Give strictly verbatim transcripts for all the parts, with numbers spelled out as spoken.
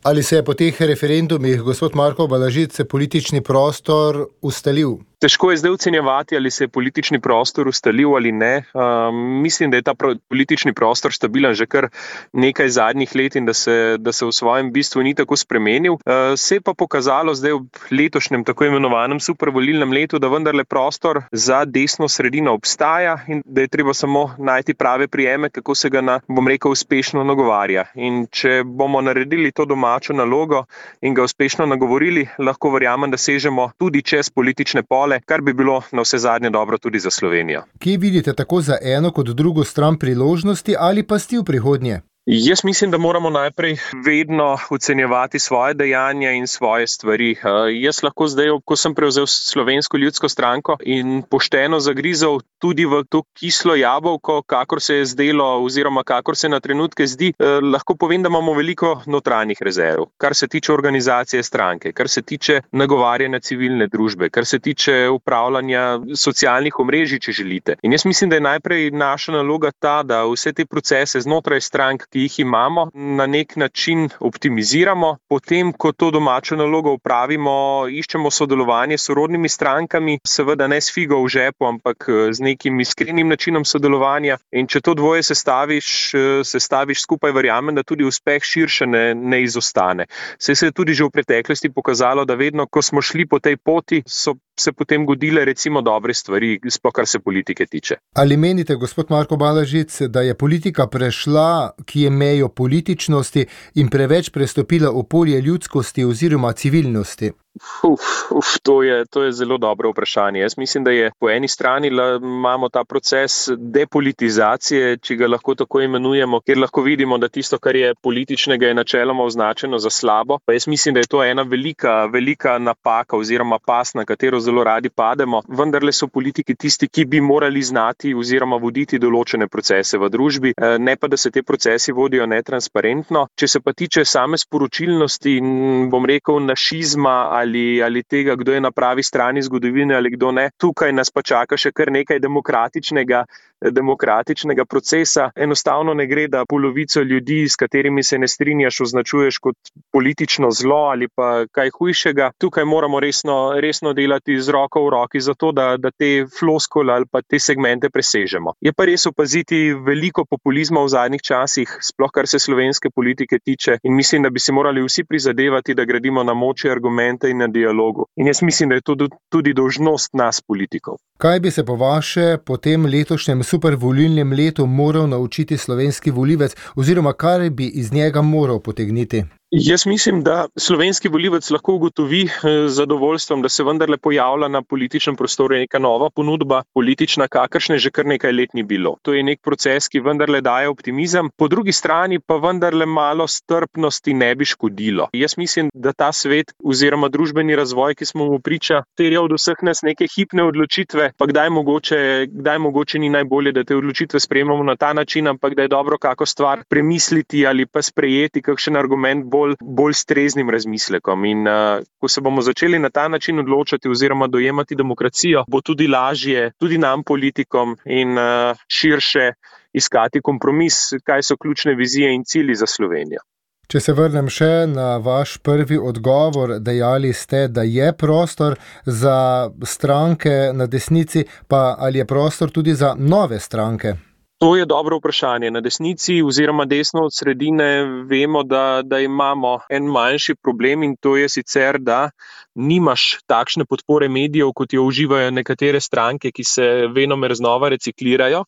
Ali se je po teh referendumih, gospod Marko Balažic, politični prostor ustalil? Težko je zdaj ocenjevati, ali se je politični prostor ustalil ali ne. Um, mislim, da je ta pro- politični prostor stabilen že kar nekaj zadnjih let in da se, da se v svojem bistvu ni tako spremenil. Uh, se je pa pokazalo zdaj v letošnjem tako imenovanem supervolilnem letu, da vendarle prostor za desno sredino obstaja in da je treba samo najti prave prijeme, kako se ga na, bom rekel, uspešno nagovarja. In če bomo naredili to domačo nalogo in ga uspešno nagovorili, lahko verjamem, da sežemo tudi čez politične pole, kar bi bilo na vse zadnje dobro tudi za Slovenijo. Kje vidite tako za eno kot drugo stran priložnosti ali pa sti v prihodnje? Jaz mislim, da moramo najprej vedno ocenjevati svoje dejanja in svoje stvari. Uh, jaz lahko zdaj, ko sem prevzel Slovensko ljudsko stranko in pošteno zagrizel tudi v to kislo jabolko, kakor se je zdelo oziroma kakor se na trenutke zdi, uh, lahko povem, da imamo veliko notranjih rezerv, kar se tiče organizacije stranke, kar se tiče nagovarjanja civilne družbe, kar se tiče upravljanja socialnih omrežij, če želite. In jaz mislim, da je najprej naša naloga ta, da vse te procese znotraj strank, ki jih imamo, na nek način optimiziramo. Potem, ko to domačo nalogo upravimo, iščemo sodelovanje s sorodnimi strankami, seveda ne s figo v žepu, ampak z nekim iskrenim načinom sodelovanja. In če to dvoje sestaviš, sestaviš skupaj, verjamem, da tudi uspeh širše ne, ne izostane. Se je tudi že v preteklosti pokazalo, da vedno, ko smo šli po tej poti, so se potem godile recimo dobre stvari, sploh kar se politike tiče. Ali menite, gospod Marko Balažic, da je politika prešla, ki je mejo političnosti in preveč prestopila v polje ljudskosti oziroma civilnosti? Uf, uf, to je, to je zelo dobro vprašanje. Jaz mislim, da je po eni strani la, imamo ta proces depolitizacije, če ga lahko tako imenujemo, kjer lahko vidimo, da tisto, kar je političnega, je načeloma označeno za slabo. Pa jaz mislim, da je to ena velika, velika napaka oziroma pas, na katero zelo radi pademo. Vendarle so politiki tisti, ki bi morali znati oziroma voditi določene procese v družbi, ne pa, da se te procesi vodijo netransparentno. Če se pa tiče same sporočilnosti in, bom rekel, našizma ali, ali tega, kdo je na pravi strani zgodovine ali kdo ne, tukaj nas pa čaka še kar nekaj demokratičnega, demokratičnega procesa. Enostavno ne gre, da polovico ljudi, s katerimi se ne strinjaš, označuješ kot politično zlo ali pa kaj hujšega. Tukaj moramo resno, resno delati z roko v roki za to, da, da te floskole ali pa te segmente presežemo. Je pa res opaziti veliko populizma v zadnjih časih, sploh kar se slovenske politike tiče, in mislim, da bi si morali vsi prizadevati, da gradimo na moči argumente in na dialogu. In jaz mislim, da je to tudi dolžnost nas politikov. Kaj bi se po vaše po tem letošnjem supervolilnem letu moral naučiti slovenski volivec oziroma kar bi iz njega moral potegniti? Jaz mislim, da slovenski volivec lahko ugotovi z zadovoljstvom, da se vendarle pojavlja na političnem prostoru neka nova ponudba, politična, kakršne že kar nekaj let ni bilo. To je nek proces, ki vendarle daje optimizem, po drugi strani pa vendarle malo strpnosti ne bi škodilo. Jaz mislim, da ta svet oziroma družbeni razvoj, ki smo mu priča, terja od vseh nas neke hipne odločitve, pa kdaj mogoče, kdaj mogoče ni najbolje, da te odločitve sprejemamo na ta način, ampak da je dobro kako stvar premisliti ali pa sprejeti kakšen argument bolj, bolj streznim razmislekom. In uh, ko se bomo začeli na ta način odločati oziroma dojemati demokracijo, bo tudi lažje, tudi nam politikom in uh, širše iskati kompromis, kaj so ključne vizije in cilji za Slovenijo. Če se vrnem še na vaš prvi odgovor, dejali ste, da je prostor za stranke na desnici, pa ali je prostor tudi za nove stranke? To je dobro vprašanje. Na desnici oziroma desno od sredine vemo, da, da imamo en manjši problem in to je sicer, da nimaš takšne podpore medijev, kot jo uživajo nekatere stranke, ki se venomer znova reciklirajo.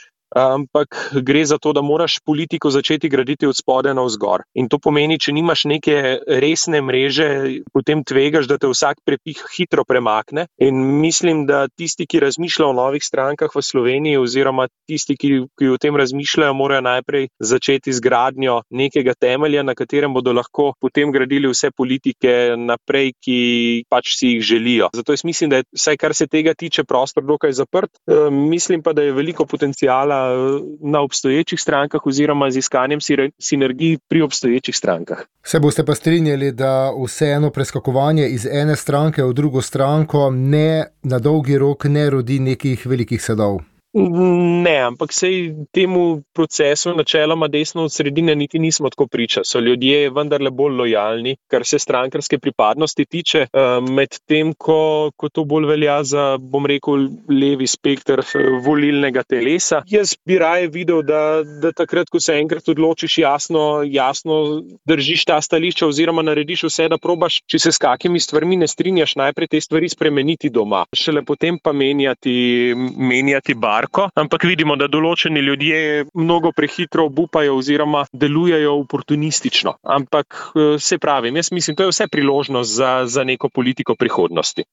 Ampak gre za to, da moraš politiko začeti graditi od spodaj navzgor. In to pomeni, če nimaš neke resne mreže, potem tvegaš, da te vsak prepih hitro premakne. In mislim, da tisti, ki razmišljajo o novih strankah v Sloveniji oziroma tisti, ki, ki o tem razmišljajo, morajo najprej začeti z gradnjo nekega temelja, na katerem bodo lahko potem gradili vse politike naprej, ki pač si jih želijo. Zato jaz mislim, da je vsaj kar se tega tiče prostor dokaj zaprt. E, mislim pa, da je veliko potenciala na obstoječih strankah oziroma z iskanjem sinergij pri obstoječih strankah. Se boste pa strinjali, da vseeno preskakovanje iz ene stranke v drugo stranko ne na dolgi rok ne rodi nekih velikih sadov? Ne, ampak sej temu procesu načeloma desno od sredine niti nismo tako priča. So ljudje vendarle bolj lojalni, kar se strankarske pripadnosti tiče, medtem ko, ko to bolj velja za, bom rekel, levi spekter volilnega telesa. Jaz bi raje videl, da, da takrat, ko se enkrat odločiš, jasno, jasno držiš ta stališča oziroma narediš vse, da probaš, če se s kakimi stvarmi ne strinjaš, najprej te stvari spremeniti doma. Šele potem pa menjati, menjati bar. Ampak vidimo, da določeni ljudje mnogo prehitro obupajo oziroma delujejo oportunistično. Ampak se pravim, jaz mislim, to je vse priložnost za, za neko politiko prihodnosti.